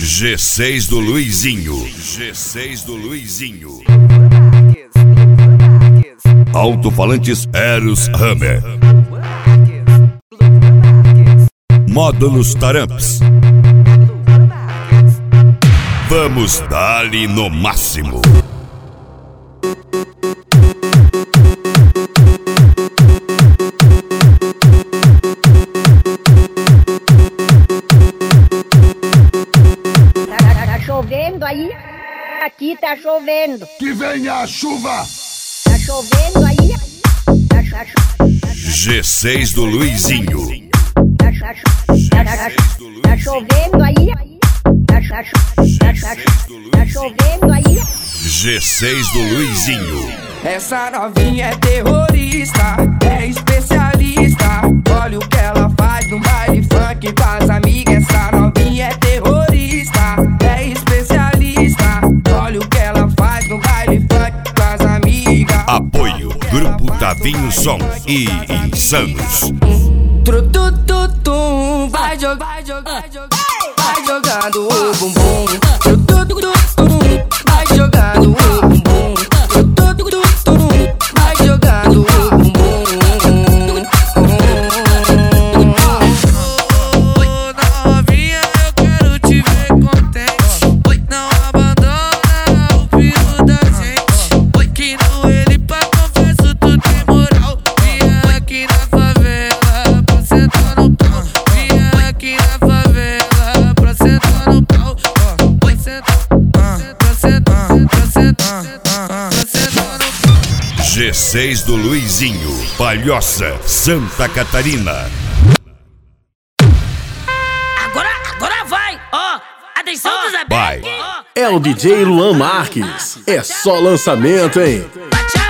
G6 do Luizinho. G6 do Luizinho. Alto-falantes Eros Hammer. Módulos Taramps. Vamos dar-lhe no máximo. Tá chovendo aí? Aqui tá chovendo. Que venha a chuva! Tá chovendo aí? G6 do Luizinho. Tá chovendo aí? Tá chovendo aí? G6 do Luizinho. Essa novinha é terrorista, é especialista. Olha o que ela faz no baile funk com as amigas. Essa novinha é terrorista, é especialista. Olha o que ela faz no baile funk com as amigas. Apoio Grupo Tavinho Som e Insanos. Trutututum, vai jogando o bumbum. Trutututum, vai jogando o bumbum. Trutututum, vai jogando o bumbum. Ô novinha, eu quero te ver contente. Não abandona o filho da gente. Que no ele pra confesso tu tem moral. Vinha aqui na favela pra sentar no pau. Vinha aqui na favela pra sentar no pau. Pra sentar no pau. G6 do Luizinho. Palhoça, Santa Catarina. Agora vai, ó. Atenção, dos Vai. abertos. É o DJ Luan Marques. É só lançamento, hein? Bate